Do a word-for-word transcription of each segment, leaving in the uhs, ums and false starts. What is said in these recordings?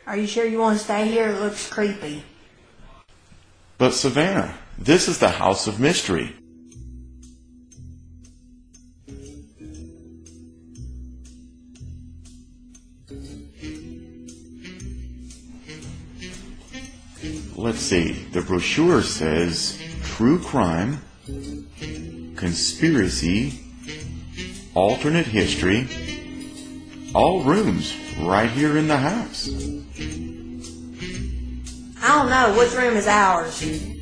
Are you sure you want to stay here? It looks creepy. But Savannah, this is the House of Mystery. Let's see, the brochure says true crime, conspiracy, alternate history, all rooms right here in the house. I don't know. Which room is ours?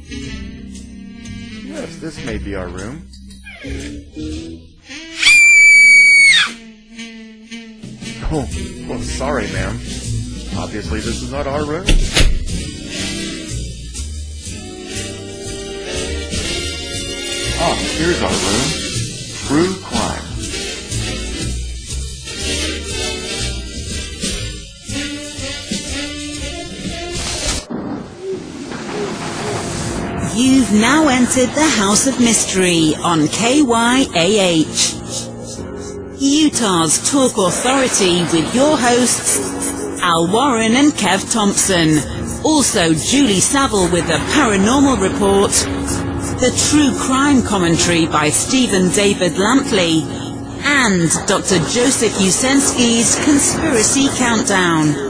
Yes, this may be our room. Oh, well, sorry, ma'am. Obviously, this is not our room. Ah, here's our room. True crime. You've now entered the House of Mystery on K Y A H, Utah's talk authority, with your hosts, Al Warren and Kev Thompson. Also Julie Saville with the Paranormal Report, the True Crime Commentary by Stephen David Lampley, and Doctor Joseph Usensky's Conspiracy Countdown.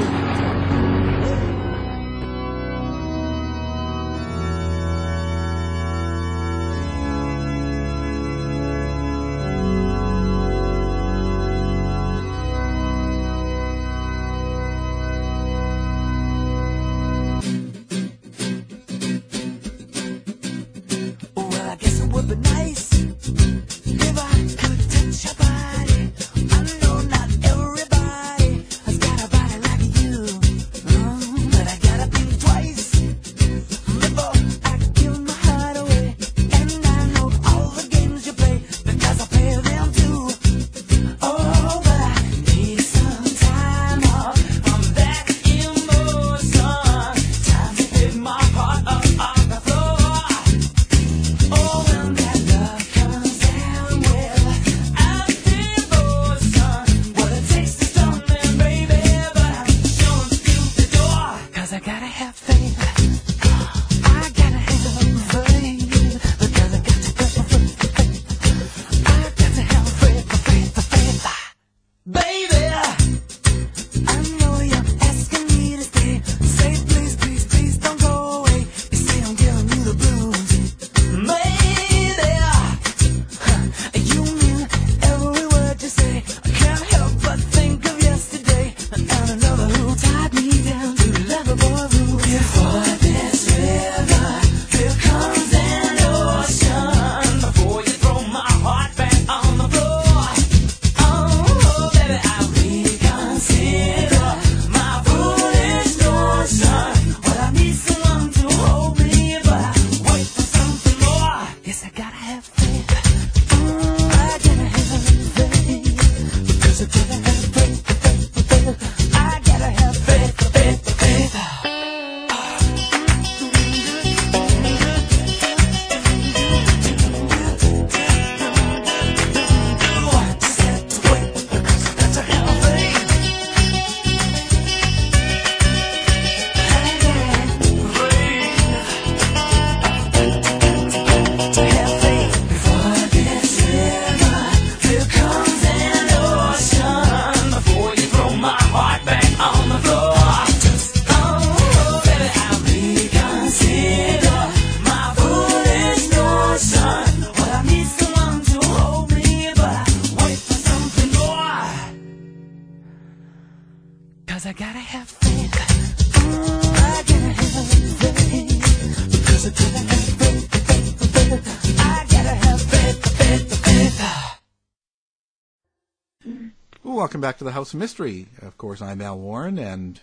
Welcome back to the House of Mystery. Of course, I'm Al Warren, and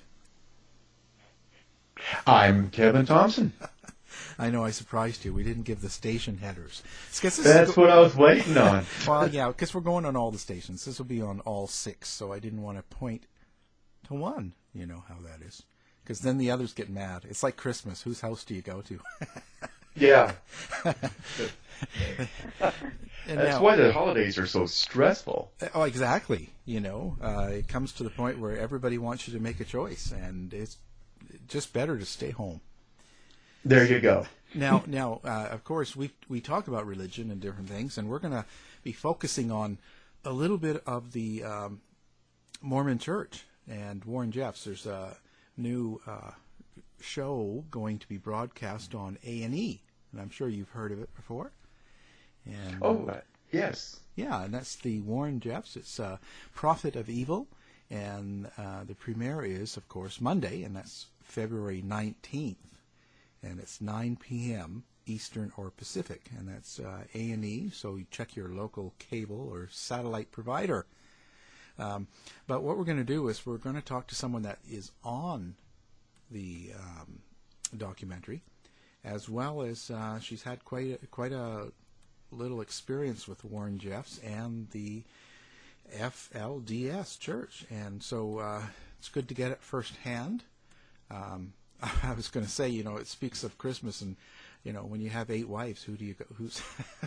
I'm Kevin Thompson. I know I surprised you. We didn't give the station headers. That's what I was waiting on. Well, yeah, because we're going on all the stations. This will be on all six, so I didn't want to point to one. You know how that is. Because then the others get mad. It's like Christmas. Whose house do you go to? Yeah. And That's now- why the holidays are so stressful. Oh, exactly. You know, uh, it comes to the point where everybody wants you to make a choice, and it's just better to stay home. There you go. Now, now, uh, of course, we we talk about religion and different things, and we're going to be focusing on a little bit of the um, Mormon Church and Warren Jeffs. There's a new uh, show going to be broadcast on A and E, and I'm sure you've heard of it before. And, Oh, uh, yes. yeah, and that's the Warren Jeffs. It's uh, Prophet of Evil, and uh, the premiere is, of course, Monday, and that's February nineteenth, and it's nine p.m. Eastern or Pacific, and that's uh, A and E, so you check your local cable or satellite provider. Um, but what we're going to do is we're going to talk to someone that is on the um, documentary, as well as uh, she's had quite a, quite a little experience with Warren Jeffs and the F L D S Church, and so uh, it's good to get it firsthand. Um, I was going to say, you know, it speaks of Christmas, and you know, when you have eight wives, who do you go? Who's?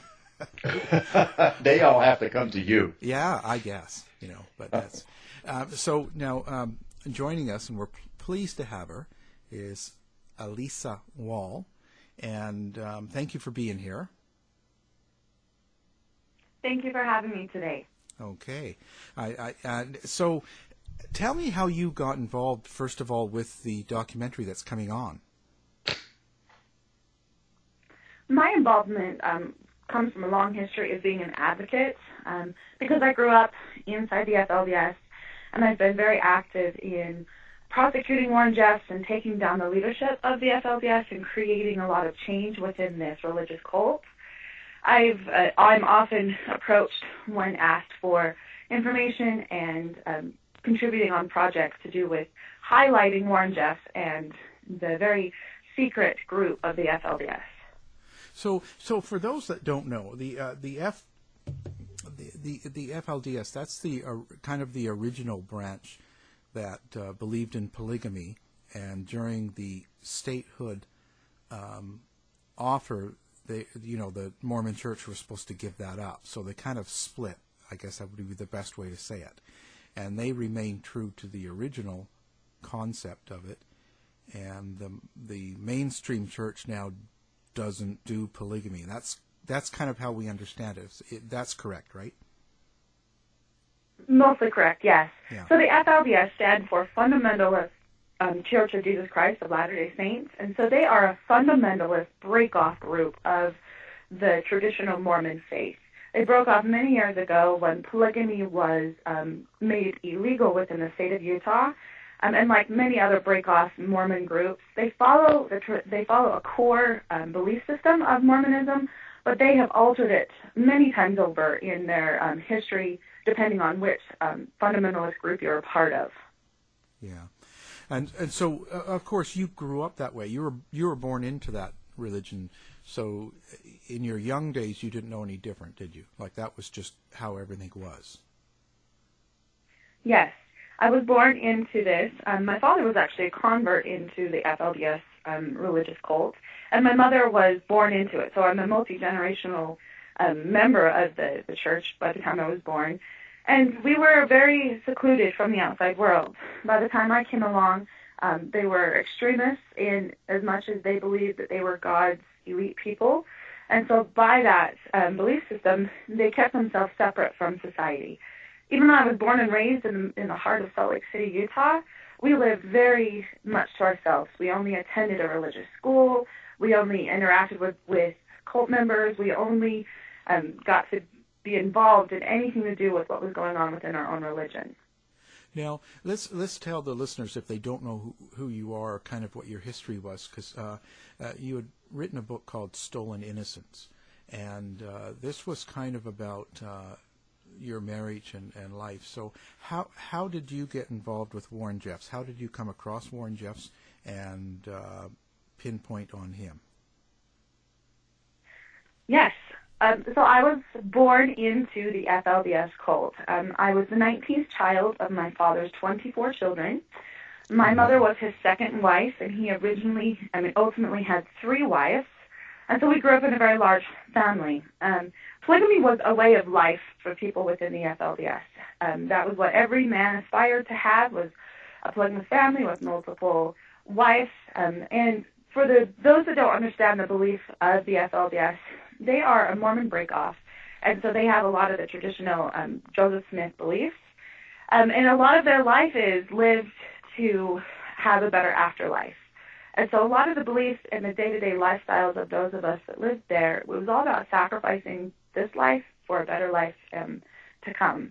They all have to come to you. Yeah, I guess, you know, but that's um, so now um, joining us, and we're p- pleased to have her, is Alisa Wall, and um, thank you for being here. Thank you for having me today. Okay. I, I, and so tell me how you got involved, first of all, with the documentary that's coming on. My involvement um, comes from a long history of being an advocate um, because I grew up inside the F L D S, and I've been very active in prosecuting Warren Jeffs and taking down the leadership of the F L D S and creating a lot of change within this religious cult. I've, uh, I'm often approached when asked for information and um, contributing on projects to do with highlighting Warren Jeffs and the very secret group of the F L D S. So, so for those that don't know, the uh, the F the, the the F L D S, that's the uh, kind of the original branch that uh, believed in polygamy, and during the statehood um, offer, they, you know, the Mormon Church was supposed to give that up, so they kind of split. I guess that would be the best way to say it, and they remained true to the original concept of it. And the the mainstream church now doesn't do polygamy. That's that's kind of how we understand it. it that's correct, right? Mostly correct, yes. Yeah. So the F L D S stands for Fundamentalist um, Church of Jesus Christ of Latter-day Saints, and so they are a fundamentalist break-off group of the traditional Mormon faith. They broke off many years ago when polygamy was um, made illegal within the state of Utah. Um, and like many other break-off Mormon groups, they follow the tr- they follow a core um, belief system of Mormonism, but they have altered it many times over in their um, history, depending on which um, fundamentalist group you're a part of. Yeah, and and so uh, of course you grew up that way. You were you were born into that religion. So in your young days, you didn't know any different, did you? Like that was just how everything was. Yes. I was born into this. Um, my father was actually a convert into the F L D S um, religious cult, and my mother was born into it. So I'm a multi-generational um, member of the, the church by the time I was born. And we were very secluded from the outside world. By the time I came along, um, they were extremists in as much as they believed that they were God's elite people. And so by that um, belief system, they kept themselves separate from society. Even though I was born and raised in, in the heart of Salt Lake City, Utah, we lived very much to ourselves. We only attended a religious school. We only interacted with, with cult members. We only um, got to be involved in anything to do with what was going on within our own religion. Now, let's let's tell the listeners, if they don't know who, who you are, kind of what your history was, because uh, uh, you had written a book called Stolen Innocence, and uh, this was kind of about uh, your marriage and, and life. So how how did you get involved with Warren Jeffs? How did you come across Warren Jeffs and uh, pinpoint on him? Yes. Um, so I was born into the F L D S cult. Um, I was the nineteenth child of my father's twenty-four children. My mother was his second wife, and he originally, I mean, ultimately had three wives. And so we grew up in a very large family. Um, polygamy was a way of life for people within the F L D S. Um, that was what every man aspired to have, was a polygamous family with multiple wives. Um, and for the those that don't understand the belief of the F L D S, they are a Mormon breakoff. And so they have a lot of the traditional um, Joseph Smith beliefs. Um, and a lot of their life is lived to have a better afterlife. And so a lot of the beliefs and the day-to-day lifestyles of those of us that lived there, it was all about sacrificing this life for a better life um, to come.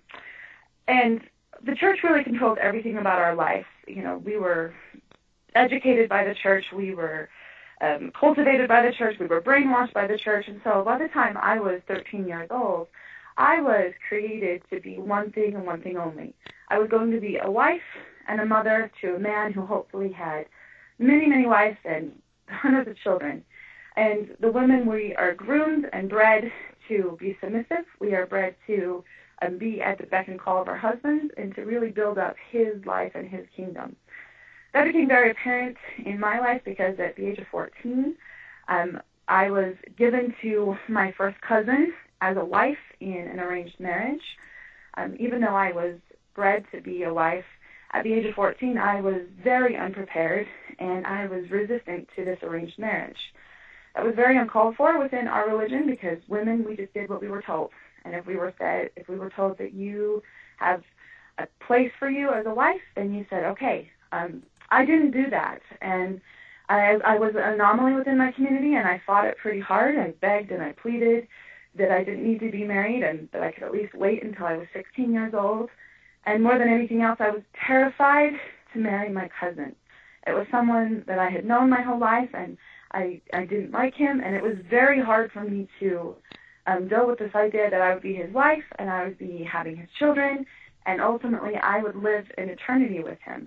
And the church really controlled everything about our life. You know, we were educated by the church. We were um, cultivated by the church. We were brainwashed by the church. And so by the time I was thirteen years old, I was created to be one thing and one thing only. I was going to be a wife and a mother to a man who hopefully had many, many wives and hundreds of children. And the women, we are groomed and bred to be submissive. We are bred to um, be at the beck and call of our husbands and to really build up his life and his kingdom. That became very apparent in my life because at the age of fourteen, um, I was given to my first cousin as a wife in an arranged marriage. Um, even though I was bred to be a wife, at the age of fourteen, I was very unprepared, and I was resistant to this arranged marriage. That was very uncalled for within our religion because women, we just did what we were told. And if we were said, if we were told that you have a place for you as a wife, then you said, okay. Um, I didn't do that, and I, I was an anomaly within my community, and I fought it pretty hard. I begged and I pleaded that I didn't need to be married and that I could at least wait until I was sixteen years old. And more than anything else, I was terrified to marry my cousin. It was someone that I had known my whole life, and I, I didn't like him, and it was very hard for me to um, deal with this idea that I would be his wife and I would be having his children, and ultimately I would live an eternity with him.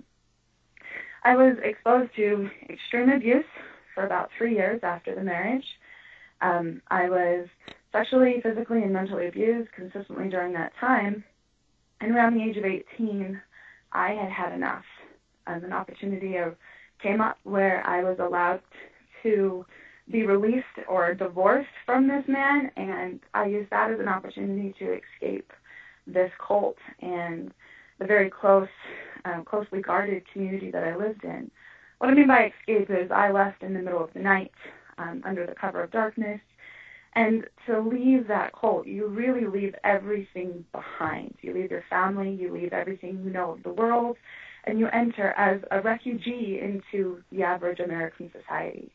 I was exposed to extreme abuse for about three years after the marriage. Um, I was sexually, physically, and mentally abused consistently during that time. And around the age of eighteen, I had had enough. Um, an opportunity of, came up where I was allowed to be released or divorced from this man, and I used that as an opportunity to escape this cult and the very close, um, closely guarded community that I lived in. What I mean by escape is I left in the middle of the night um, under the cover of darkness. And to leave that cult, you really leave everything behind. You leave your family, you leave everything you know of the world, and you enter as a refugee into the average American society.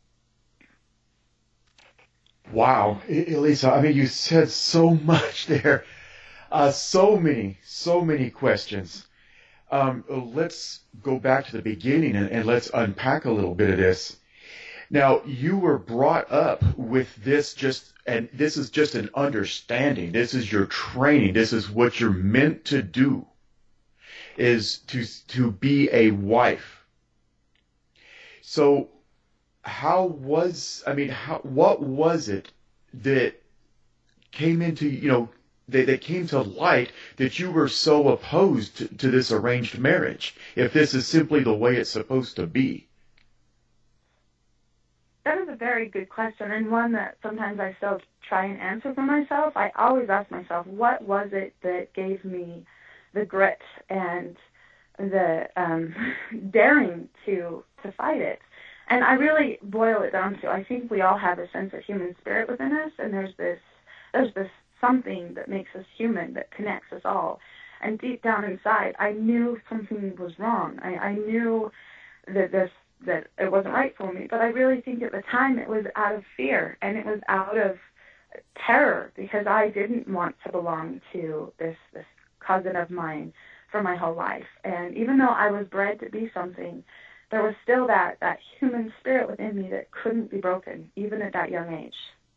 Wow, Elisa, I mean, you said so much there. Uh, so many, so many questions. Um, let's go back to the beginning and, and let's unpack a little bit of this. Now, you were brought up with this just, and this is just an understanding. This is your training. This is what you're meant to do, is to, to be a wife. So how was, I mean, how, what was it that came into, you know, that, that came to light that you were so opposed to, to this arranged marriage, if this is simply the way it's supposed to be? That is a very good question, and one that sometimes I still try and answer for myself. I always ask myself, what was it that gave me the grit and the um, daring to to fight it? And I really boil it down to, I think we all have a sense of human spirit within us, and there's this there's this something that makes us human, that connects us all. And deep down inside, I knew something was wrong. I, I knew that this that it wasn't right for me, but I really think at the time it was out of fear, and it was out of terror, because I didn't want to belong to this this cousin of mine for my whole life. And even though I was bred to be something, there was still that, that human spirit within me that couldn't be broken, even at that young age.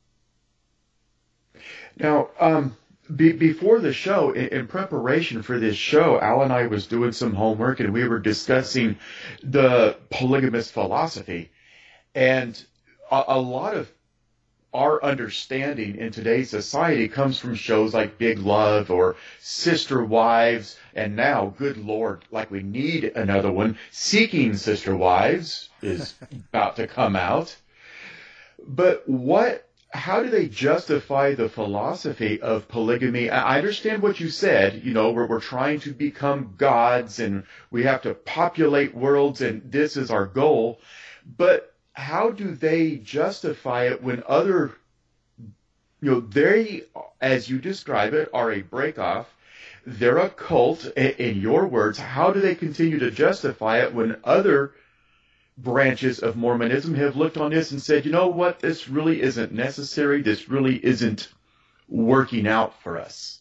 Now, um, be, before the show, in, in preparation for this show, Al and I was doing some homework, and we were discussing the polygamous philosophy. And a, a lot of our understanding in today's society comes from shows like Big Love or Sister Wives, and now, good Lord, like we need another one, Seeking Sister Wives is about to come out. But what, how do they justify the philosophy of polygamy? I understand what you said, you know, we're, we're trying to become gods and we have to populate worlds and this is our goal. But how do they justify it when other, you know, they, as you describe it, are a breakoff? They're a cult, in your words. How do they continue to justify it when other branches of Mormonism have looked on this and said, you know what, this really isn't necessary, this really isn't working out for us?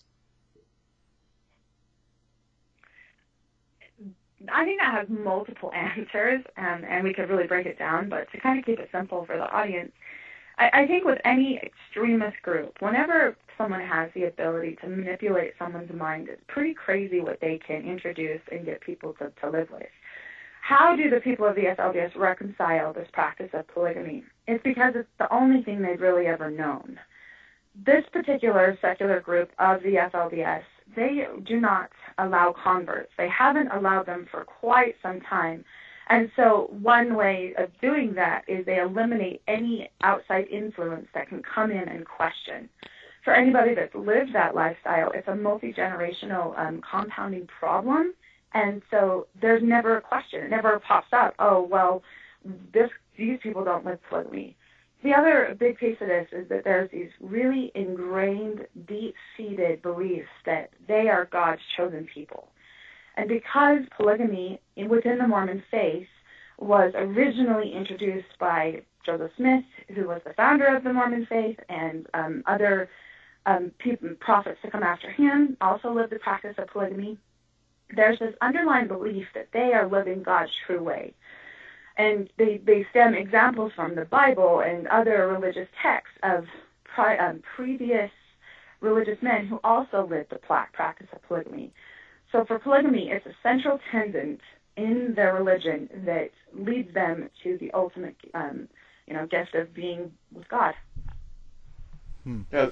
I think that has multiple answers, um, and we could really break it down, but to kind of keep it simple for the audience, I, I think with any extremist group, whenever someone has the ability to manipulate someone's mind, it's pretty crazy what they can introduce and get people to, to live with. How do the people of the F L D S reconcile this practice of polygamy? It's because it's the only thing they've really ever known. This particular secular group of the F L D S, they do not allow converts. They haven't allowed them for quite some time. And so one way of doing that is they eliminate any outside influence that can come in and question. For anybody that's lived that lifestyle, it's a multi-generational um, compounding problem. And so there's never a question. It never pops up, oh, well, this, these people don't live polygamy. The other big piece of this is that there's these really ingrained, deep-seated beliefs that they are God's chosen people. And because polygamy within the Mormon faith was originally introduced by Joseph Smith, who was the founder of the Mormon faith, and um, other um, people, prophets to come after him also lived the practice of polygamy, there's this underlying belief that they are living God's true way. And they, they stem examples from the Bible and other religious texts of pri- um, previous religious men who also lived the practice of polygamy. So for polygamy, it's a central tenet in their religion that leads them to the ultimate, um, you know, gift of being with God. Hmm. Now,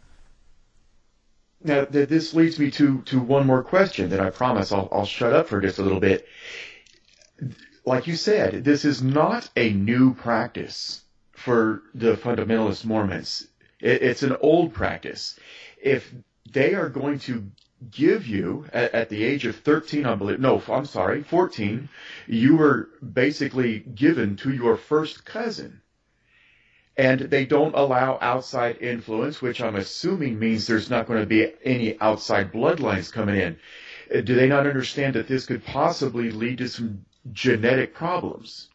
now th- this leads me to, to one more question that I promise I'll, I'll shut up for just a little bit. Like you said, this is not a new practice for the fundamentalist Mormons. It, it's an old practice. If they are going to give you, at, at the age of thirteen, I believe, no, I'm sorry, fourteen, you were basically given to your first cousin. And they don't allow outside influence, which I'm assuming means there's not going to be any outside bloodlines coming in. Do they not understand that this could possibly lead to some genetic problems?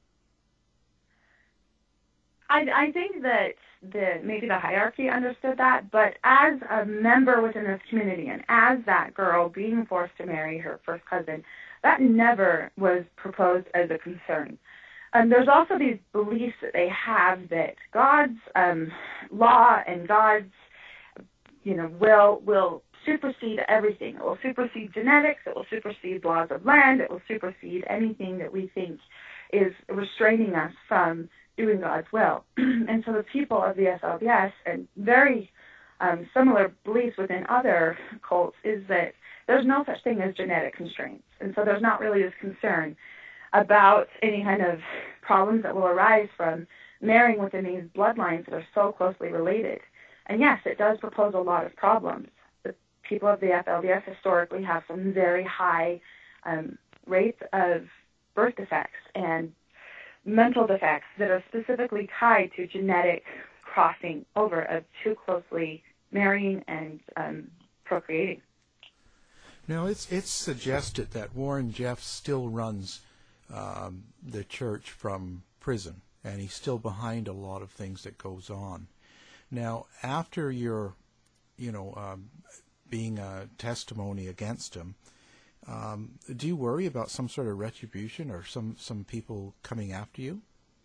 I, I think that the maybe the hierarchy understood that, but as a member within this community and as that girl being forced to marry her first cousin, that never was proposed as a concern. And there's also these beliefs that they have that God's um, law and God's, you know, will will supersede everything. It will supersede genetics. It will supersede laws of land. It will supersede anything that we think is restraining us from doing God's will. And so the people of the F L D S, and very um, similar beliefs within other cults, is that there's no such thing as genetic constraints. And so there's not really this concern about any kind of problems that will arise from marrying within these bloodlines that are so closely related. And yes, it does propose a lot of problems. The people of the F L D S historically have some very high um, rates of birth defects and mental defects that are specifically tied to genetic crossing over of too closely marrying and um, procreating. Now, it's it's suggested that Warren Jeffs still runs um, the church from prison, and he's still behind a lot of things that goes on. Now, after your, you know, um, being a testimony against him, um, do you worry about some sort of retribution or some, some people coming after you?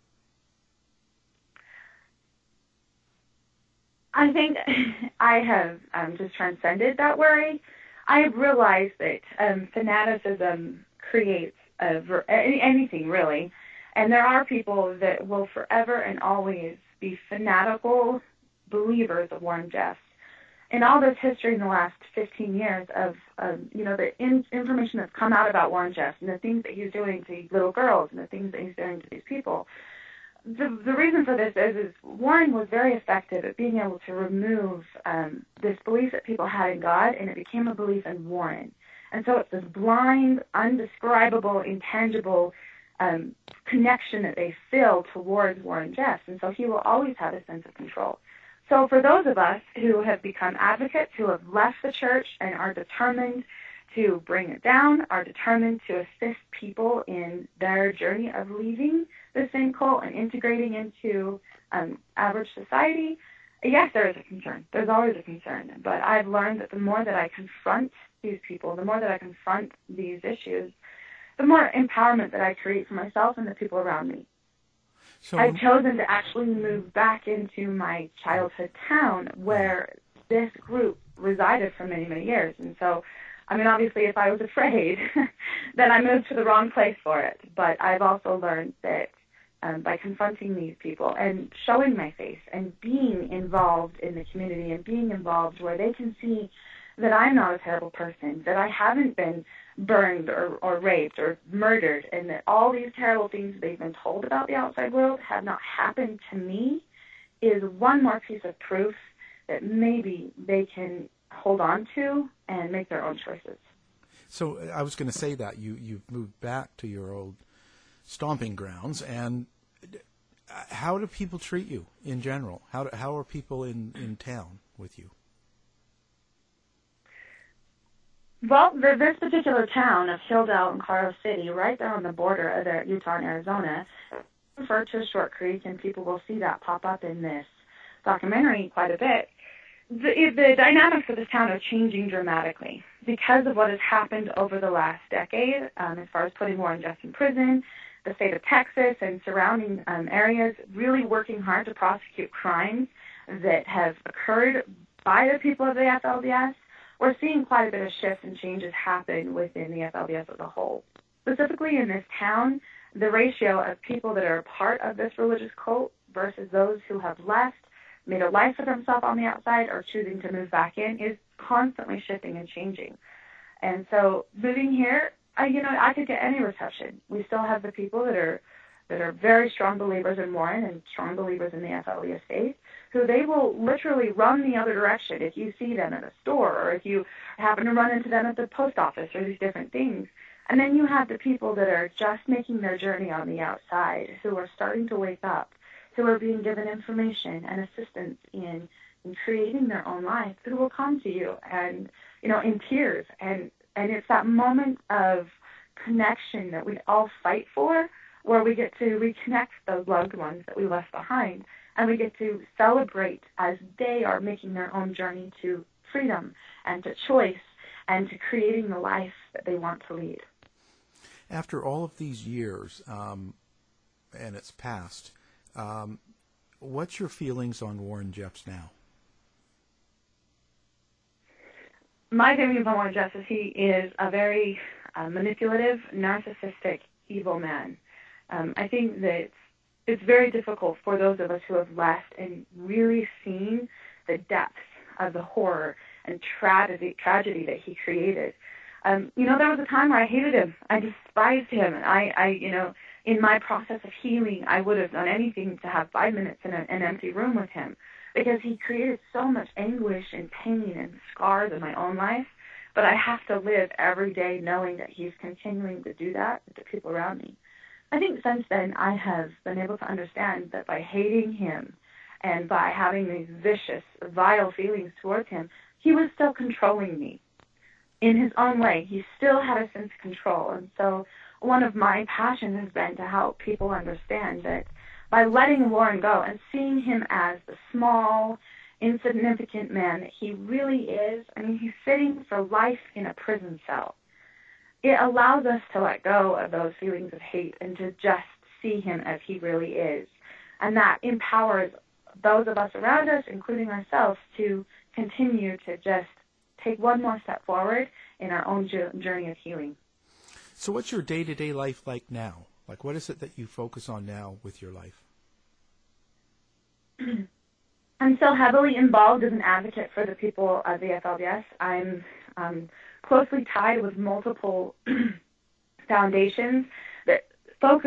I think I have um, just transcended that worry. I have realized that um, fanaticism creates a ver- anything, really. And there are people that will forever and always be fanatical believers of Warren Jeffs. In all this history in the last fifteen years of, um, you know, the in- information that's come out about Warren Jeffs and the things that he's doing to little girls and the things that he's doing to these people, the, the reason for this is, is Warren was very effective at being able to remove um, this belief that people had in God, and it became a belief in Warren. And so it's this blind, undescribable, intangible um, connection that they feel towards Warren Jeffs. And so he will always have a sense of control. So for those of us who have become advocates, who have left the church and are determined to bring it down, are determined to assist people in their journey of leaving the same cult and integrating into um, average society, yes, there is a concern. There's always a concern. But I've learned that the more that I confront these people, the more that I confront these issues, the more empowerment that I create for myself and the people around me. So, I've chosen to actually move back into my childhood town where this group resided for many, many years. And so, I mean, obviously, if I was afraid, then I moved to the wrong place for it. But I've also learned that um, by confronting these people and showing my face and being involved in the community and being involved where they can see that I'm not a terrible person, that I haven't been burned or, or raped or murdered, and that all these terrible things they've been told about the outside world have not happened to me, is one more piece of proof that maybe they can hold on to and make their own choices. So I was going to say that you, you've moved back to your old stomping grounds, and how do people treat you in general? How do, how are people in, in town with you? Well, the, this particular town of Hilldale and Colorado City, right there on the border of the Utah and Arizona, referred to as Short Creek, and people will see that pop up in this documentary quite a bit. The, the dynamics of this town are changing dramatically because of what has happened over the last decade, um, as far as putting Warren Jeffs in prison, the state of Texas and surrounding um, areas really working hard to prosecute crimes that have occurred by the people of the F L D S. We're seeing quite a bit of shifts and changes happen within the F L D S as a whole. Specifically in this town, the ratio of people that are a part of this religious cult versus those who have left, made a life for themselves on the outside, or choosing to move back in is constantly shifting and changing. And so moving here, I, you know, I could get any reception. We still have the people that are that are very strong believers in Warren and strong believers in the F L D S faith, who they will literally run the other direction if you see them at a store or if you happen to run into them at the post office or these different things. And then you have the people that are just making their journey on the outside, who are starting to wake up, who are being given information and assistance in, in creating their own life, who will come to you and, you know, in tears. And, and it's that moment of connection that we all fight for, where we get to reconnect those loved ones that we left behind, and we get to celebrate as they are making their own journey to freedom and to choice and to creating the life that they want to lead. After all of these years, um, and it's passed, um, what's your feelings on Warren Jeffs now? My feelings on Warren Jeffs is he is a very uh, manipulative, narcissistic, evil man. Um, I think that it's very difficult for those of us who have left and really seen the depths of the horror and tragedy, tragedy that he created. Um, you know, there was a time where I hated him. I despised him. And I, I, you know, in my process of healing, I would have done anything to have five minutes in a, an empty room with him, because he created so much anguish and pain and scars in my own life. But I have to live every day knowing that he's continuing to do that with the people around me. I think since then I have been able to understand that by hating him and by having these vicious, vile feelings towards him, he was still controlling me. In his own way, he still had a sense of control. And so one of my passions has been to help people understand that by letting Warren go and seeing him as the small, insignificant man that he really is, I mean, he's sitting for life in a prison cell. It allows us to let go of those feelings of hate and to just see him as he really is. And that empowers those of us around us, including ourselves, to continue to just take one more step forward in our own journey of healing. So what's your day-to-day life like now? Like, what is it that you focus on now with your life? I'm still heavily involved as an advocate for the people of the F L D S. I'm um, closely tied with multiple foundations that focus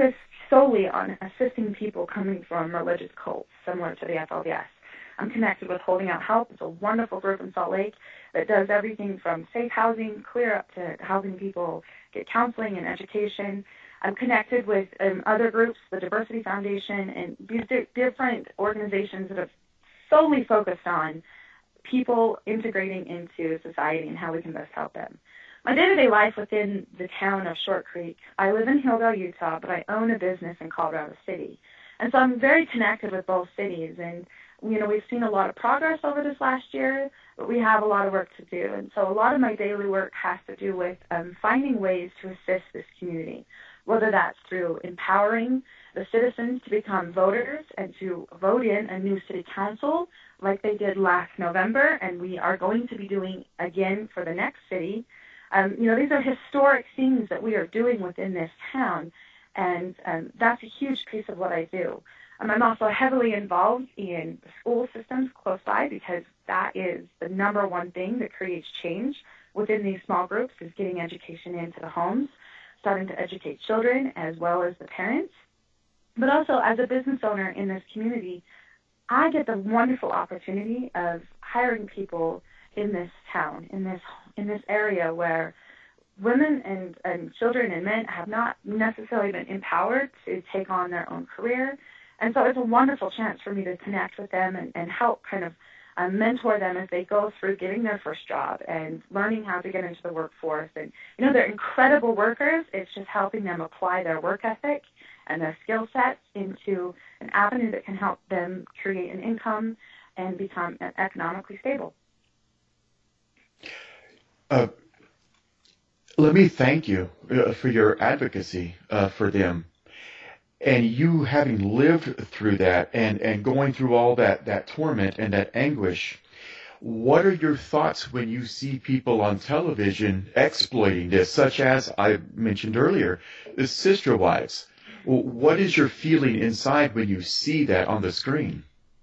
solely on assisting people coming from religious cults similar to the F L D S. I'm connected with Holding Out Help. It's a wonderful group in Salt Lake that does everything from safe housing, clear up to helping people get counseling and education. I'm connected with um, other groups, the Diversity Foundation, and these di- different organizations that have solely focused on people integrating into society and how we can best help them. My day-to-day life within the town of Short Creek, I live in Hildale, Utah, but I own a business in Colorado City. And so I'm very connected with both cities. And, you know, we've seen a lot of progress over this last year, but we have a lot of work to do. And so a lot of my daily work has to do with um, finding ways to assist this community, whether that's through empowering the citizens to become voters and to vote in a new city council like they did last November, and we are going to be doing again for the next city. Um, you know, these are historic things that we are doing within this town, and um, that's a huge piece of what I do. Um, I'm also heavily involved in the school systems close by because that is the number one thing that creates change within these small groups is getting education into the homes, starting to educate children as well as the parents. But also as a business owner in this community, I get the wonderful opportunity of hiring people in this town, in this in this area where women and, and children and men have not necessarily been empowered to take on their own career. And so it's a wonderful chance for me to connect with them and, and help kind of uh, mentor them as they go through getting their first job and learning how to get into the workforce. And, you know, they're incredible workers. It's just helping them apply their work ethic and their skill sets into an avenue that can help them create an income and become economically stable. Uh, let me thank you uh, for your advocacy uh, for them. And you having lived through that and, and going through all that, that torment and that anguish, what are your thoughts when you see people on television exploiting this, such as I mentioned earlier, the Sister Wives? What is your feeling inside when you see that on the screen?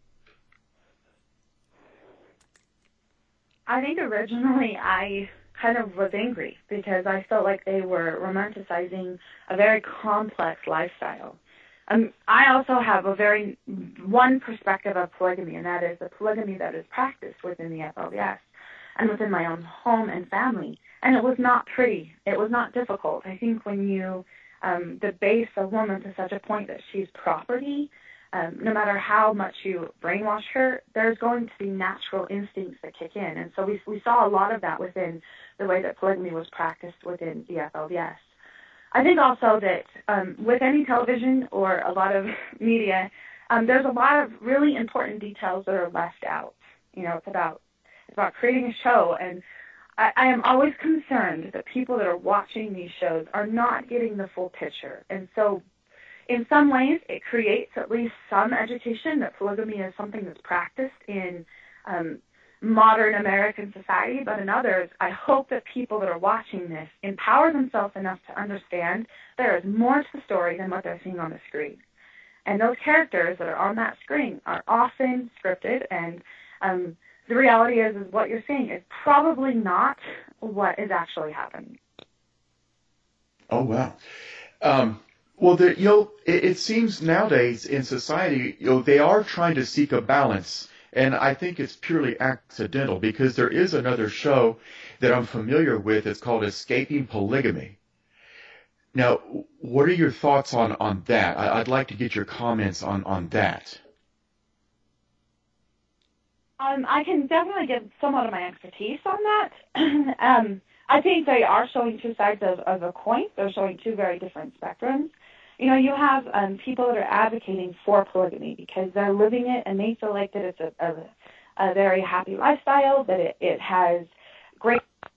I think originally I kind of was angry because I felt like they were romanticizing a very complex lifestyle. Um, I also have a very one perspective of polygamy, and that is the polygamy that is practiced within the F L D S and within my own home and family. And it was not pretty. It was not difficult. I think when you um, debase a woman to such a point that she's property, Um, no matter how much you brainwash her, there's going to be natural instincts that kick in. And so we we saw a lot of that within the way that polygamy was practiced within the F L D S. I think also that um, with any television or a lot of media, um, there's a lot of really important details that are left out. You know, it's about it's about creating a show, and I, I am always concerned that people that are watching these shows are not getting the full picture. And so in some ways, it creates at least some education that polygamy is something that's practiced in um, modern American society, but in others, I hope that people that are watching this empower themselves enough to understand there is more to the story than what they're seeing on the screen. And those characters that are on that screen are often scripted, and um, the reality is, is what you're seeing is probably not what is actually happening. Oh, wow. Um, well, the, you know, it, it seems nowadays in society, you know, they are trying to seek a balance. And I think it's purely accidental because there is another show that I'm familiar with. It's called Escaping Polygamy. Now, what are your thoughts on, on that? I, I'd like to get your comments on, on that. Um, I can definitely give somewhat of my expertise on that. um, I think they are showing two sides of, of a coin. They're showing two very different spectrums. You know, you have um, people that are advocating for polygamy because they're living it and they feel like that it's a, a, a very happy lifestyle, that it, it has great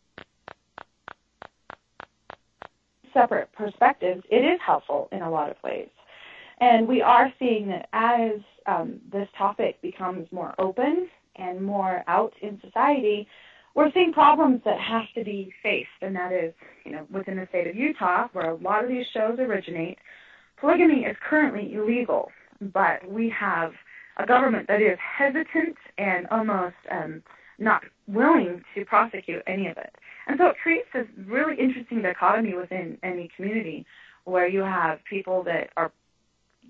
separate perspectives. It is helpful in a lot of ways. And we are seeing that as um, this topic becomes more open and more out in society, we're seeing problems that have to be faced, and that is, you know, within the state of Utah, where a lot of these shows originate, polygamy is currently illegal, but we have a government that is hesitant and almost um, not willing to prosecute any of it. And so it creates this really interesting dichotomy within any community where you have people that are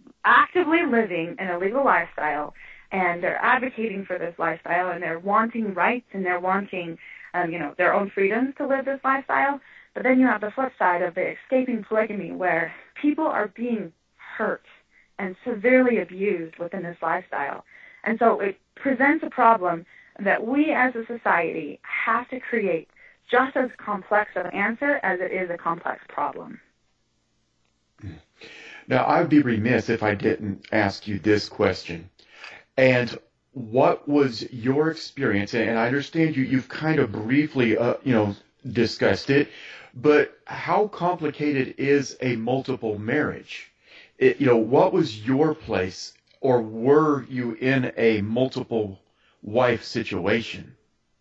actively living an illegal lifestyle, and they're advocating for this lifestyle, and they're wanting rights, and they're wanting, um, you know, their own freedoms to live this lifestyle. But then you have the flip side of the escaping polygamy, where people are being hurt and severely abused within this lifestyle. And so it presents a problem that we as a society have to create just as complex of an answer as it is a complex problem. Now, I would be remiss if I didn't ask you this question. And what was your experience? And I understand you, you've kind of briefly, uh, you know, discussed it, but how complicated is a multiple marriage? It, you know, what was your place, or were you in a multiple wife situation?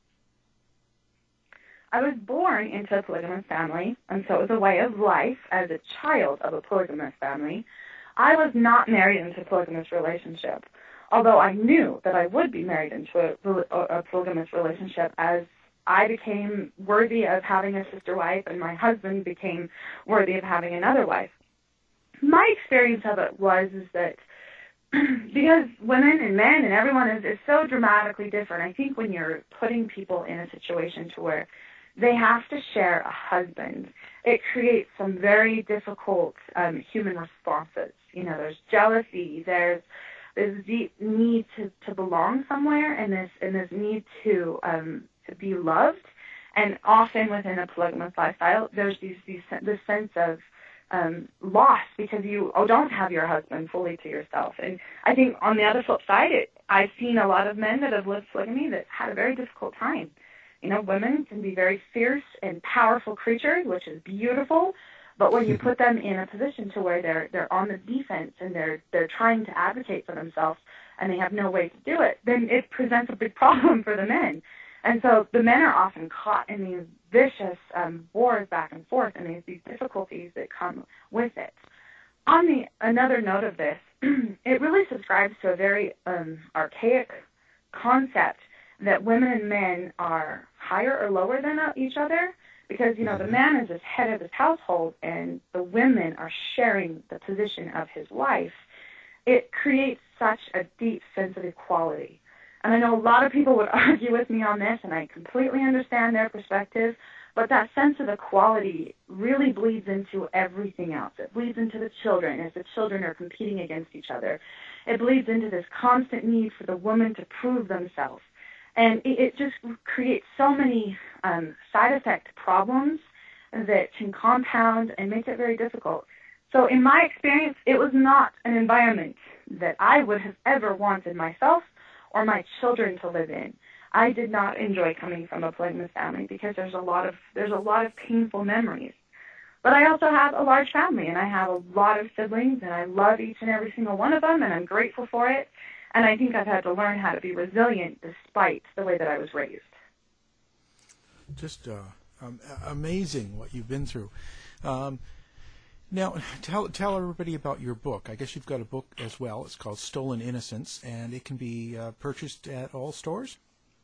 I was born into a polygamous family, and so it was a way of life as a child of a polygamous family. I was not married into a polygamous relationship, although I knew that I would be married into a, a polygamous relationship as I became worthy of having a sister wife and my husband became worthy of having another wife. My experience of it was is that because women and men and everyone is, is so dramatically different, I think when you're putting people in a situation to where they have to share a husband, it creates some very difficult um, human responses. You know, there's jealousy, there's this deep need to, to belong somewhere, and this and this need to um, to be loved. And often within a polygamous lifestyle, there's these, these this sense of um, loss because you oh, don't have your husband fully to yourself. And I think on the other flip side, it, I've seen a lot of men that have lived polygamy that had a very difficult time. You know, women can be very fierce and powerful creatures, which is beautiful. But when you put them in a position to where they're they're on the defense and they're they're trying to advocate for themselves and they have no way to do it, then it presents a big problem for the men. And so the men are often caught in these vicious um, wars back and forth and these, these difficulties that come with it. On the another note of this, it really subscribes to a very um, archaic concept that women and men are higher or lower than each other because, you know, the man is the head of his household and the women are sharing the position of his wife. It creates such a deep sense of equality. And I know a lot of people would argue with me on this, and I completely understand their perspective, but that sense of equality really bleeds into everything else. It bleeds into the children as the children are competing against each other. It bleeds into this constant need for the woman to prove themselves. And it, it just creates so many um, side effect problems that can compound and make it very difficult. So in my experience, it was not an environment that I would have ever wanted myself or my children to live in. I did not enjoy coming from a polygamous family because there's a lot of there's a lot of painful memories. But I also have a large family, and I have a lot of siblings, and I love each and every single one of them, and I'm grateful for it. And I think I've had to learn how to be resilient despite the way that I was raised. Just uh, um, amazing what you've been through. Um, now, tell tell everybody about your book. I guess you've got a book as well. It's called Stolen Innocence, and it can be uh, purchased at all stores?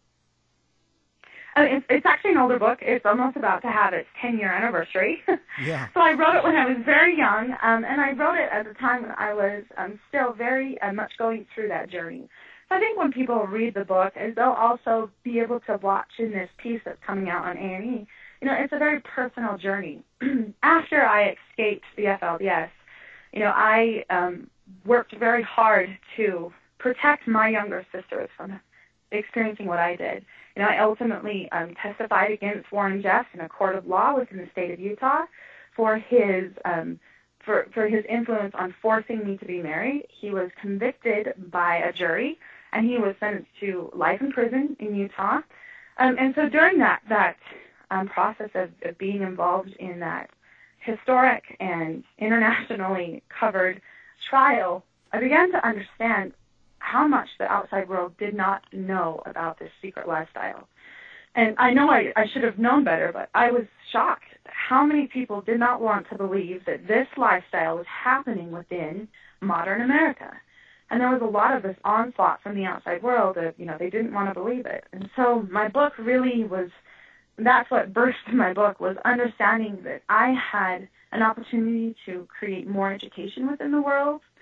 Uh, it's, it's actually an older book. It's almost about to have its ten-year anniversary. Yeah. So I wrote it when I was very young, um, and I wrote it at the time when I was um, still very uh, much going through that journey. So I think when people read the book, they'll also be able to watch in this piece that's coming out on A and E. You know, it's a very personal journey. After I escaped the F L D S, you know, I um, worked very hard to protect my younger sisters from experiencing what I did. You know, I ultimately um, testified against Warren Jeffs in a court of law within the state of Utah for his um, for for his influence on forcing me to be married. He was convicted by a jury, and he was sentenced to life in prison in Utah. Um, and so during that that um, process of, of being involved in that historic and internationally covered trial, I began to understand how much the outside world did not know about this secret lifestyle. And I know I, I should have known better, but I was shocked how many people did not want to believe that this lifestyle was happening within modern America. And there was a lot of this onslaught from the outside world that, you know, they didn't want to believe it. And so my book really was, that's what birthed my book, was understanding that I had an opportunity to create more education within the world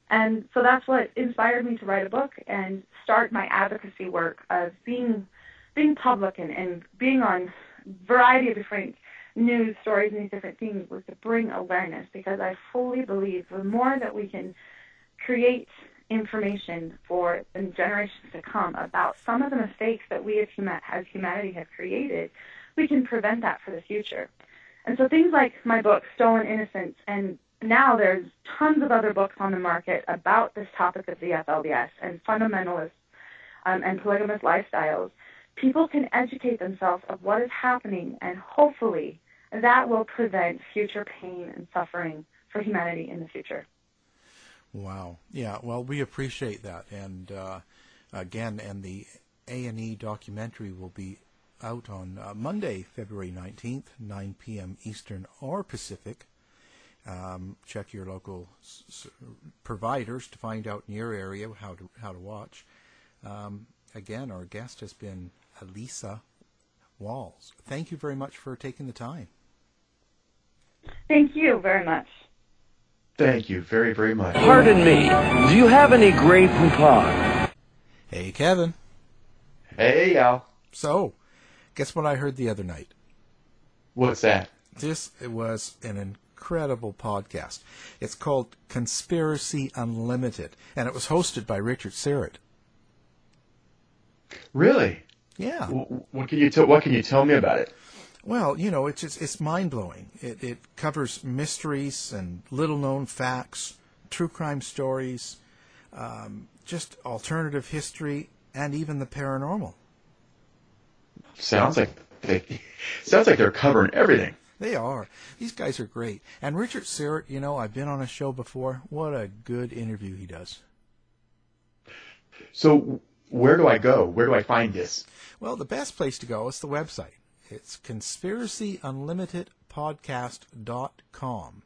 And so that's what inspired me to write a book and start my advocacy work of being being public and, and being on a variety of different news stories and these different things, was to bring awareness, because I fully believe the more that we can create information for the generations to come about some of the mistakes that we as, huma- as humanity have created, we can prevent that for the future. And so things like my book, Stolen Innocence, and now there's tons of other books on the market about this topic of the F L D S and fundamentalists um, and polygamous lifestyles. People can educate themselves of what is happening, and hopefully that will prevent future pain and suffering for humanity in the future. Wow. Yeah, well, we appreciate that. And uh, again, and the A and E documentary will be out on uh, Monday, February nineteenth, nine p.m. Eastern or Pacific. Um, check your local s- s- providers to find out in your area how to how to watch. Um, again, our guest has been Elisa Walls. Thank you very much for taking the time. Thank you very much. Thank you very, very much. Pardon me, do you have any Grey Poupon? Hey, Kevin. Hey, Al. So, guess what I heard the other night? What's that? This was an incredible podcast. It's called Conspiracy Unlimited, and it was hosted by Richard Syrett. Really? Yeah. W- What can you tell? What can you tell me about it? Well, you know, it's just, it's mind-blowing. It, it covers mysteries and little-known facts, true crime stories, um, just alternative history, and even the paranormal. Sounds like they, sounds like they're covering everything. They are. These guys are great. And Richard Syrett, you know, I've been on a show before. What a good interview he does. So where do I go? Where do I find this? Well, the best place to go is the website. It's conspiracy unlimited podcast dot com.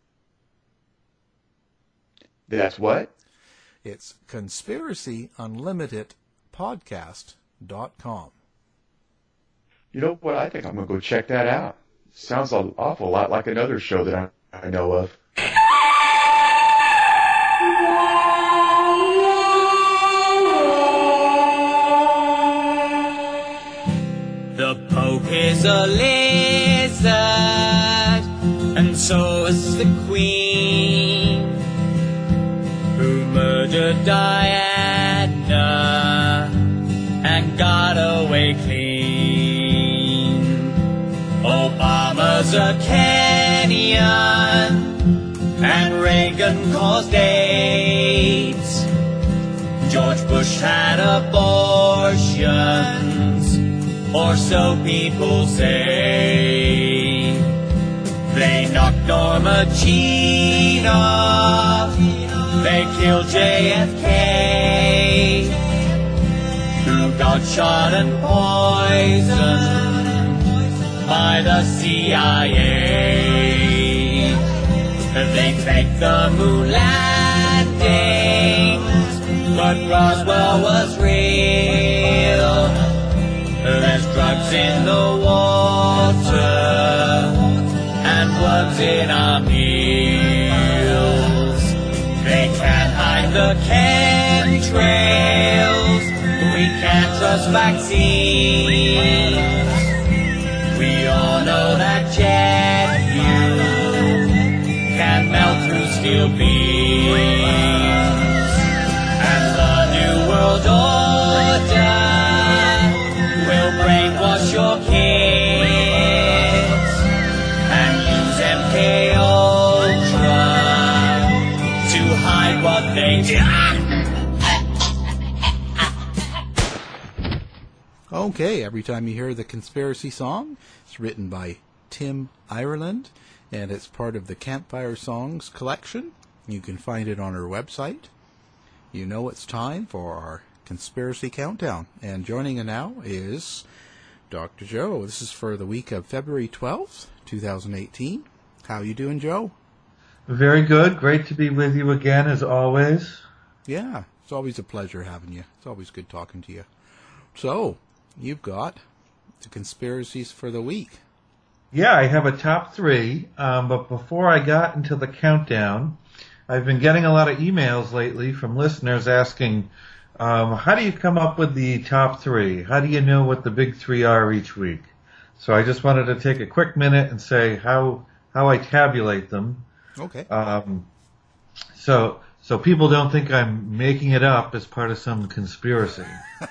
That's what? It's conspiracy unlimited podcast dot com. You know what? I think I'm going to go check that out. Sounds an awful lot like another show that I, I know of. The Pope is a lizard, and so is the Queen, who murdered Diana and got away clean. Obama's a Kenyan, and Reagan caused AIDS. George Bush had abortions, or so people say. They knocked Norma Jean off, they killed J F K, who got shot and poisoned by the C I A. They faked the moon landings, but Roswell was real. There's drugs in the water and worms in our meals. They can't hide the chemtrails. We can't trust vaccines. We all know that jet fuel can melt through steel beams. And the New World Order will brainwash your kids and use M K Ultra to hide what they do. Okay, every time you hear the conspiracy song, it's written by Tim Ireland, and it's part of the Campfire Songs collection. You can find it on our website. You know it's time for our Conspiracy Countdown. And joining us now is Doctor Joe. This is for the week of February twelfth, twenty eighteen. How you doing, Joe? Very good. Great to be with you again, as always. Yeah, it's always a pleasure having you. It's always good talking to you. So, you've got the conspiracies for the week. Yeah, I have a top three, um, but before I got into the countdown, I've been getting a lot of emails lately from listeners asking, um, how do you come up with the top three? How do you know what the big three are each week? So I just wanted to take a quick minute and say how how I tabulate them. Okay. Um, so so people don't think I'm making it up as part of some conspiracy.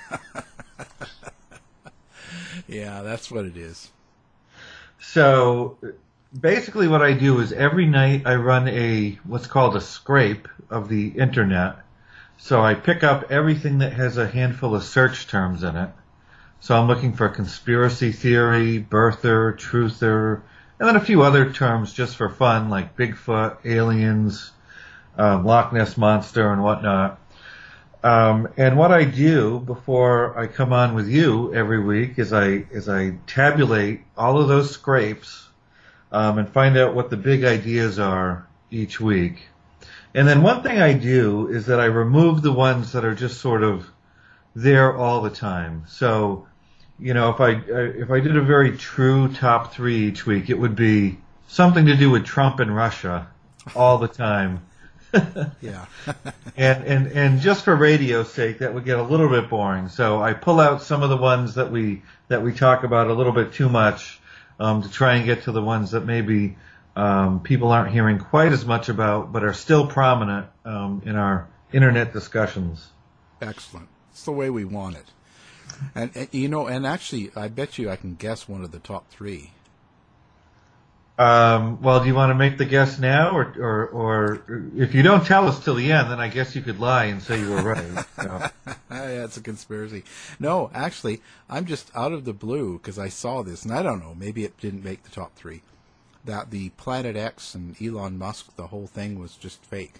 Yeah, that's what it is. So basically what I do is every night I run a what's called a scrape of the internet. So I pick up everything that has a handful of search terms in it. So I'm looking for conspiracy theory, birther, truther, and then a few other terms just for fun, like Bigfoot, aliens, um, Loch Ness Monster, and whatnot. Um, and what I do before I come on with you every week is I is I tabulate all of those scrapes um, and find out what the big ideas are each week. And then one thing I do is that I remove the ones that are just sort of there all the time. So, you know, if I if I did a very true top three each week, it would be something to do with Trump and Russia all the time. Yeah. and, and and just for radio's sake, that would get a little bit boring. So I pull out some of the ones that we that we talk about a little bit too much um, to try and get to the ones that maybe um, people aren't hearing quite as much about, but are still prominent um, in our internet discussions. Excellent. It's the way we want it. And, and you know, and actually, I bet you I can guess one of the top three. Um, well, do you want to make the guess now, or, or, or if you don't tell us till the end, then I guess you could lie and say you were right. So. Yeah, it's a conspiracy. No, actually, I'm just out of the blue because I saw this, and I don't know, maybe it didn't make the top three, that the Planet X and Elon Musk, the whole thing was just fake.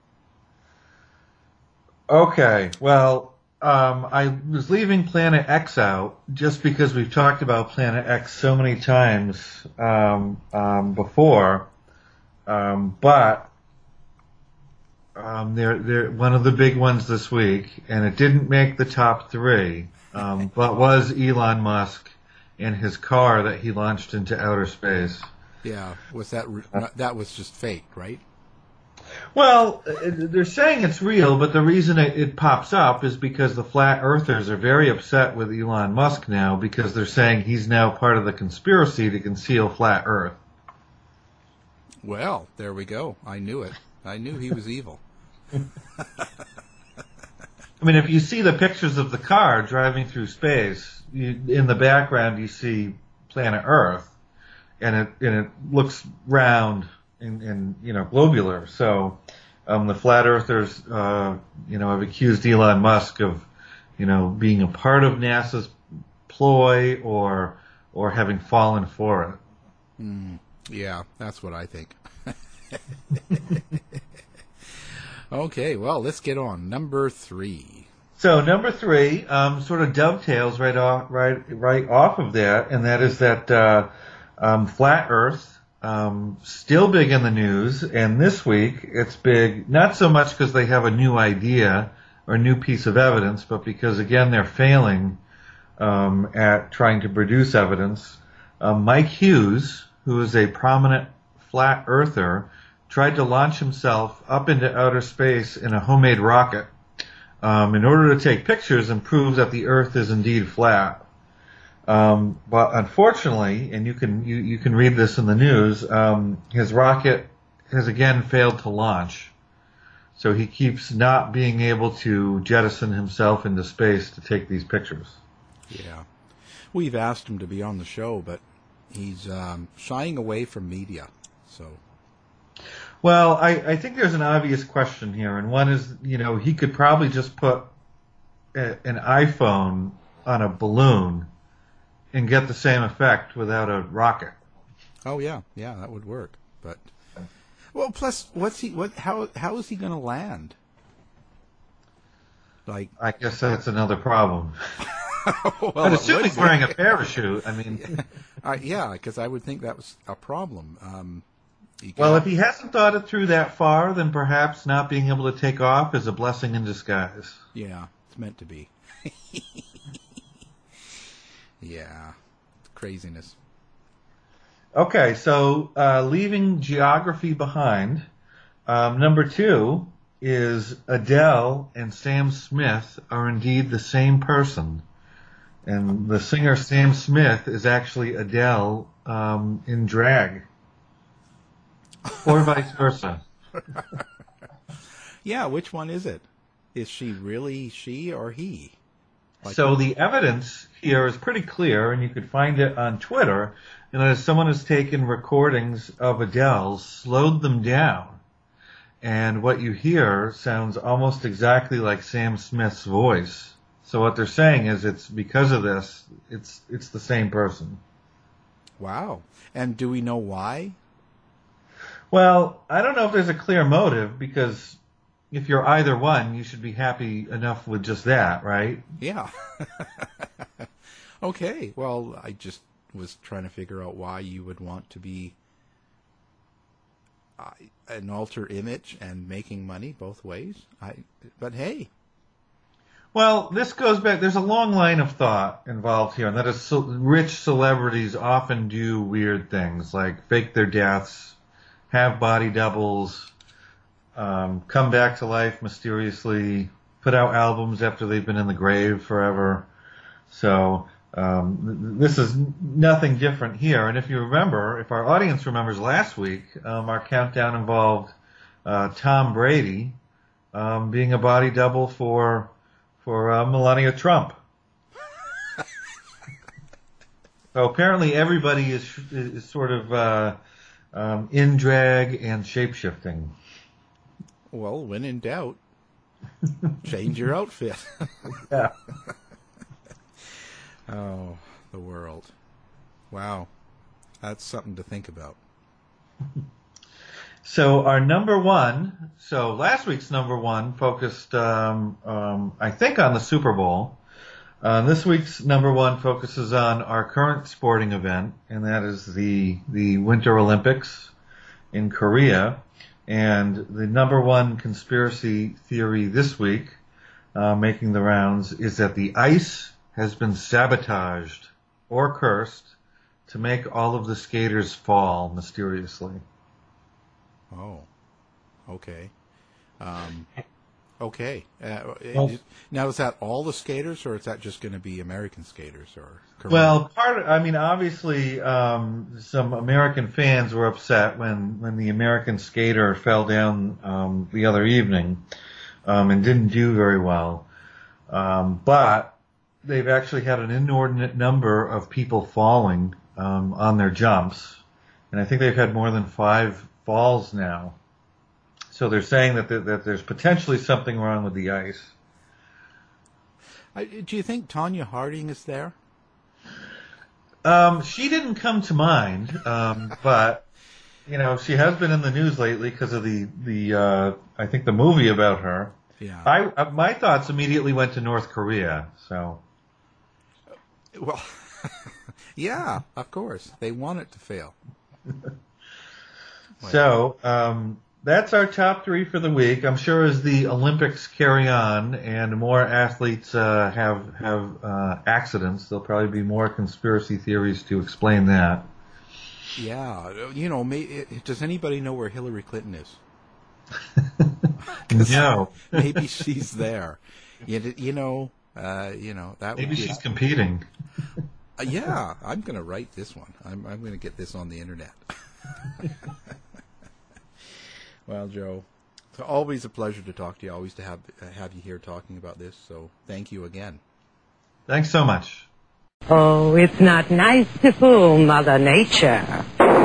Okay, well, um, I was leaving Planet X out just because we've talked about Planet X so many times um, um, before, um, but um, they're, they're one of the big ones this week, and it didn't make the top three, um, but was Elon Musk and his car that he launched into outer space. Yeah, was that that was just fake, right? Well, they're saying it's real, but the reason it, it pops up is because the flat earthers are very upset with Elon Musk now because they're saying he's now part of the conspiracy to conceal flat Earth. Well, there we go. I knew it. I knew he was evil. I mean, if you see the pictures of the car driving through space, you, in the background you see planet Earth, and it and it looks round. And, and, you know, globular. So, um, the flat earthers, uh, you know, have accused Elon Musk of, you know, being a part of NASA's ploy or, or having fallen for it. Mm, yeah, that's what I think. Okay, well, let's get on. Number three. So number three, um, sort of dovetails right off, right, right off of that, and that is that, uh, um, flat Earth, Um, still big in the news, and this week it's big not so much because they have a new idea or a new piece of evidence, but because again they're failing um, at trying to produce evidence. Um, Mike Hughes, who is a prominent flat earther, tried to launch himself up into outer space in a homemade rocket um, in order to take pictures and prove that the Earth is indeed flat. Um, but unfortunately, and you can you, you can read this in the news, um, his rocket has again failed to launch. So he keeps not being able to jettison himself into space to take these pictures. Yeah. We've asked him to be on the show, but he's um, shying away from media. So. Well, I, I think there's an obvious question here, and one is, you know, he could probably just put a, an iPhone on a balloon and get the same effect without a rocket. Oh yeah, yeah, that would work. But well, plus, what's he? What? How? How is he going to land? Like, I guess that's another problem. well, but assuming he's wearing a parachute, I mean, uh, yeah, because I would think that was a problem. Um, well, if he hasn't thought it through that far, then perhaps not being able to take off is a blessing in disguise. Yeah, it's meant to be. Yeah, craziness. Okay, so uh, leaving geography behind, Um, number two is Adele and Sam Smith are indeed the same person. And the singer Sam Smith is actually Adele um, in drag. Or vice versa. Yeah, which one is it? Is she really she or he? Like so the evidence here is pretty clear, and you could find it on Twitter. And as someone has taken recordings of Adele, slowed them down, and what you hear sounds almost exactly like Sam Smith's voice. So what they're saying is it's because of this, it's it's the same person. Wow. And do we know why? Well, I don't know if there's a clear motive, because if you're either one, you should be happy enough with just that, right? Yeah. Okay. Well, I just was trying to figure out why you would want to be uh, an alter image and making money both ways. I, but hey. Well, this goes back, there's a long line of thought involved here, and that is so, rich celebrities often do weird things, like fake their deaths, have body doubles, um, come back to life mysteriously, put out albums after they've been in the grave forever. So um, th- this is nothing different here. And if you remember, if our audience remembers last week, um, our countdown involved uh, Tom Brady um, being a body double for for uh, Melania Trump. So apparently everybody is is sort of uh, um, in drag and shape-shifting. Well, when in doubt, change your outfit. Yeah. Oh, the world. Wow. That's something to think about. So our number one, so last week's number one focused, um, um, I think, on the Super Bowl. Uh, this week's number one focuses on our current sporting event, and that is the the Winter Olympics in Korea. And the number one conspiracy theory this week, uh, making the rounds, is that the ice has been sabotaged or cursed to make all of the skaters fall mysteriously. Oh, okay. Um, okay. Uh, Well- is- now, is that all the skaters, or is that just going to be American skaters? Or Korean? Well, part of, I mean, obviously, um, some American fans were upset when, when the American skater fell down um, the other evening um, and didn't do very well. Um, but they've actually had an inordinate number of people falling um, on their jumps, and I think they've had more than five falls now. So they're saying that there, that there's potentially something wrong with the ice. I, do you think Tanya Harding is there? Um, she didn't come to mind, um, but you know, she has been in the news lately because of the the uh, I think the movie about her. Yeah. I uh, my thoughts immediately went to North Korea. So. Well, yeah, of course. They want it to fail. So, um, that's our top three for the week. I'm sure as the Olympics carry on and more athletes uh, have have uh, accidents, there'll probably be more conspiracy theories to explain that. Yeah, you know, may, does anybody know where Hillary Clinton is? No. Maybe she's there. You, you know, uh, you know that. Maybe would be, she's competing. Uh, yeah, I'm going to write this one. I'm, I'm going to get this on the internet. Well, Joe, it's always a pleasure to talk to you. Always to have have you here talking about this. So thank you again. Thanks so much. Oh, it's not nice to fool Mother Nature.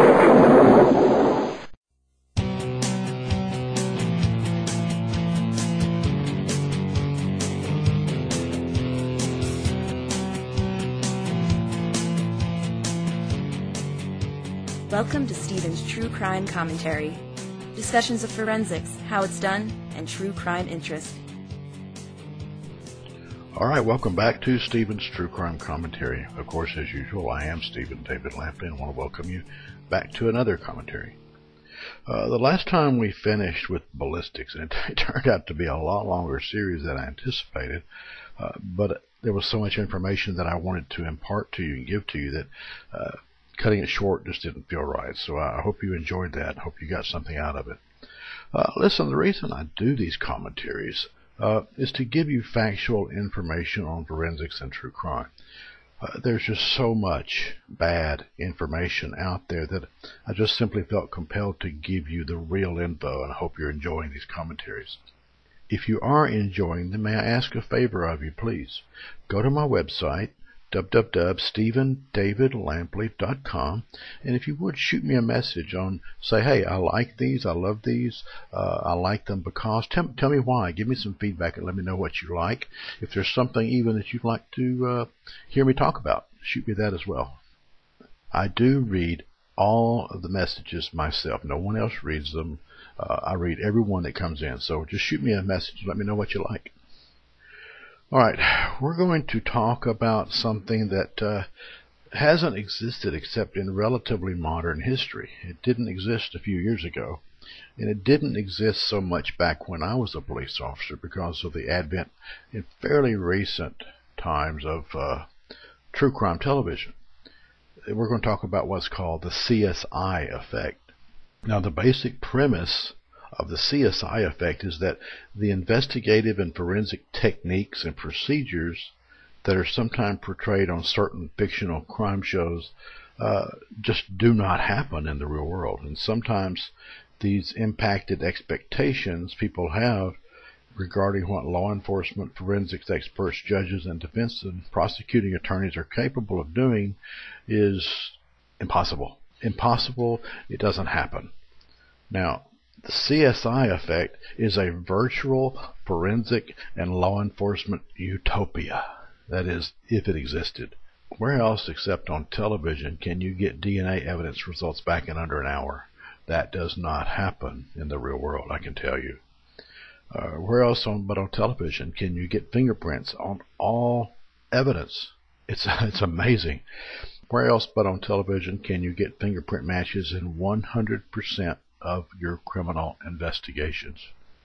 Welcome to Stephen's True Crime Commentary. Discussions of forensics, how it's done, and true crime interest. All right, welcome back to Stephen's True Crime Commentary. Of course, as usual, I am Stephen David Lampton and want to welcome you back to another commentary. Uh, the last time we finished with ballistics, and it, it turned out to be a lot longer series than I anticipated, uh, but there was so much information that I wanted to impart to you and give to you that uh, cutting it short just didn't feel right. So I hope you enjoyed that. Hope you got something out of it. Uh, listen, the reason I do these commentaries uh, is to give you factual information on forensics and true crime. Uh, there's just so much bad information out there that I just simply felt compelled to give you the real info, and I hope you're enjoying these commentaries. If you are enjoying them, may I ask a favor of you, please? Go to my website, w w w dot stephen david lampley dot com, and if you would, shoot me a message on, say, hey, I like these, I love these, uh, I like them because, tell, tell me why, give me some feedback and let me know what you like. If there's something even that you'd like to uh, hear me talk about, shoot me that as well. I do read all of the messages myself. No one else reads them. Uh, I read every one that comes in, so just shoot me a message and let me know what you like. All right, we're going to talk about something that uh, hasn't existed except in relatively modern history. It didn't exist a few years ago, and it didn't exist so much back when I was a police officer because of the advent in fairly recent times of uh, true crime television. We're going to talk about what's called the C S I effect. Now, the basic premise of the C S I effect is that the investigative and forensic techniques and procedures that are sometimes portrayed on certain fictional crime shows uh, just do not happen in the real world. And sometimes these impacted expectations people have regarding what law enforcement, forensics experts, judges, and defense and prosecuting attorneys are capable of doing is impossible. Impossible, it doesn't happen. Now, the C S I effect is a virtual forensic and law enforcement utopia. That is, if it existed. Where else except on television can you get D N A evidence results back in under an hour? That does not happen in the real world, I can tell you. Uh, where else on but on television can you get fingerprints on all evidence? It's it's amazing. Where else but on television can you get fingerprint matches in one hundred percent of your criminal investigations?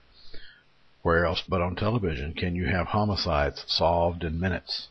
Where else but on television can you have homicides solved in minutes?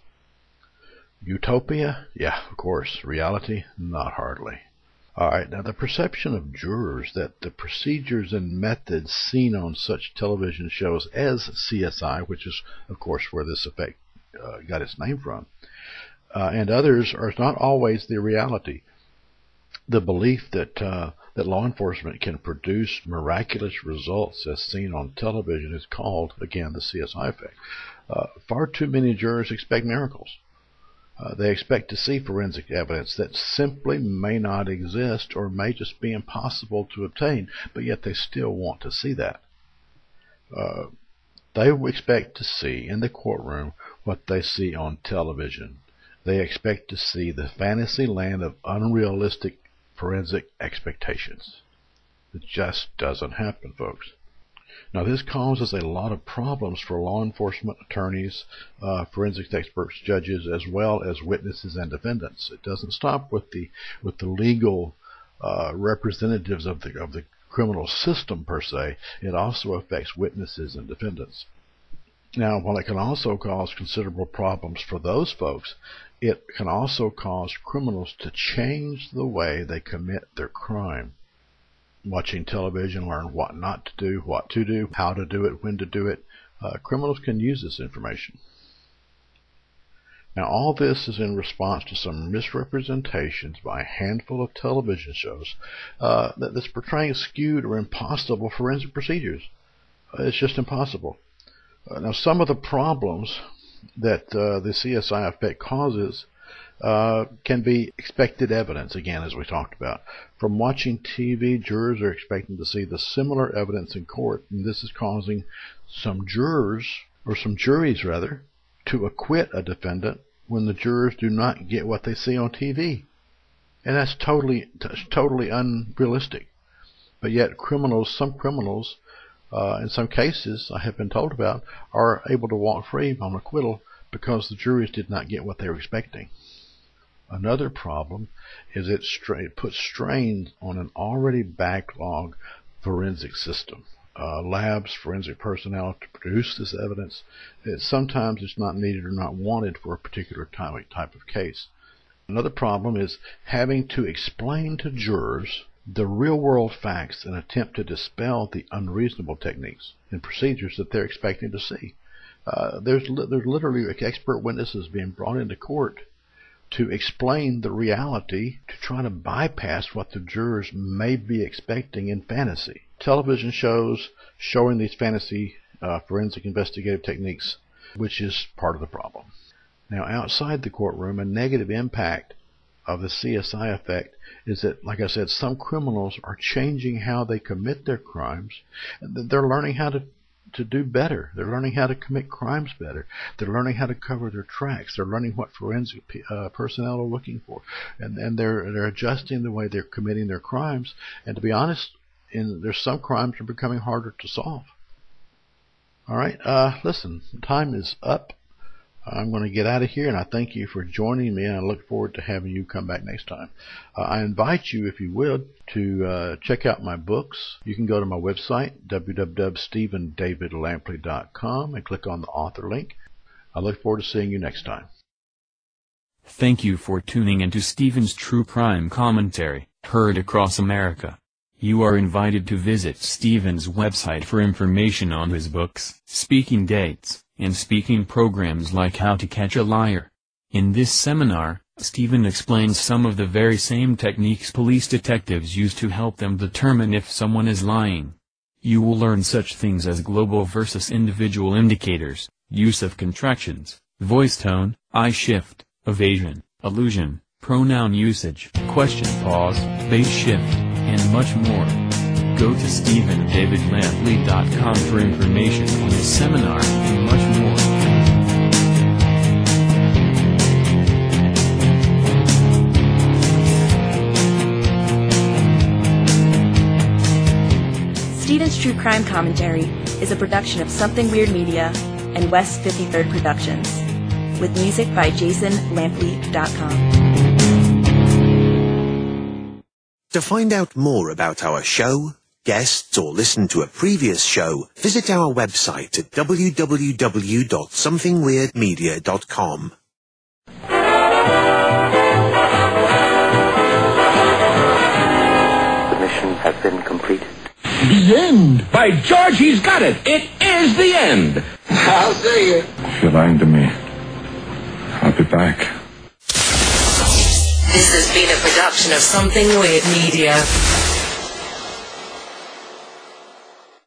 Utopia? Yeah, of course. Reality? Not hardly. All right, now the perception of jurors that the procedures and methods seen on such television shows as C S I, which is, of course, where this effect uh, got its name from, uh, and others are not always the reality. The belief that uh, that law enforcement can produce miraculous results as seen on television is called, again, the C S I effect. Uh, far too many jurors expect miracles. Uh, they expect to see forensic evidence that simply may not exist or may just be impossible to obtain, but yet they still want to see that. Uh, they expect to see in the courtroom what they see on television. They expect to see the fantasy land of unrealistic forensic expectations. It just doesn't happen, folks. Now, this causes a lot of problems for law enforcement attorneys, uh, forensics experts, judges, as well as witnesses and defendants. It doesn't stop with the with the legal uh, representatives of the of the criminal system per se. It also affects witnesses and defendants. Now, while it can also cause considerable problems for those folks, it can also cause criminals to change the way they commit their crime. Watching television, learn what not to do, what to do, how to do it, when to do it. Uh, criminals can use this information. Now, all this is in response to some misrepresentations by a handful of television shows uh, that that's portraying skewed or impossible forensic procedures. Uh, it's just impossible. Uh, now, some of the problems that uh, the C S I effect causes Uh, can be expected evidence, again, as we talked about. From watching T V, jurors are expecting to see the similar evidence in court, and this is causing some jurors, or some juries rather, to acquit a defendant when the jurors do not get what they see on T V. And that's totally, t- totally unrealistic. But yet criminals, some criminals, uh, in some cases, I have been told about, are able to walk free on acquittal because the juries did not get what they were expecting. Another problem is it, stra- it puts strain on an already backlogged forensic system. Uh, labs, forensic personnel to produce this evidence, it, sometimes it's not needed or not wanted for a particular type, type of case. Another problem is having to explain to jurors the real-world facts and attempt to dispel the unreasonable techniques and procedures that they're expecting to see. Uh, there's, li- there's literally expert witnesses being brought into court to explain the reality, to try to bypass what the jurors may be expecting in fantasy. Television shows showing these fantasy uh, forensic investigative techniques, which is part of the problem. Now, outside the courtroom, a negative impact of the C S I effect is that, like I said, some criminals are changing how they commit their crimes. They're learning how to to do better. They're learning how to commit crimes better. They're learning how to cover their tracks. They're learning what forensic uh, personnel are looking for, and and they're they're adjusting the way they're committing their crimes. And to be honest, in there's some crimes that are becoming harder to solve. All right, uh, listen, time is up. I'm going to get out of here, and I thank you for joining me, and I look forward to having you come back next time. Uh, I invite you, if you would, to uh, check out my books. You can go to my website, w w w dot stephen david lampley dot com, and click on the author link. I look forward to seeing you next time. Thank you for tuning into Stephen's True Crime Commentary, heard across America. You are invited to visit Stephen's website for information on his books, speaking dates, and speaking programs like How to Catch a Liar. In this seminar, Stephen explains some of the very same techniques police detectives use to help them determine if someone is lying. You will learn such things as global versus individual indicators, use of contractions, voice tone, eye shift, evasion, illusion, pronoun usage, question pause, base shift, and much more. Go to stephen david lampley dot com for information on this seminar and much more. Stephen's True Crime Commentary is a production of Something Weird Media and West fifty-third Productions, with music by jason lampley dot com. To find out more about our show, guests, or listen to a previous show, visit our website at w w w dot something weird media dot com. The mission has been completed. The end! By George, he's got it! It is the end! I'll see you. If you're lying to me, I'll be back. This has been a production of Something Weird Media.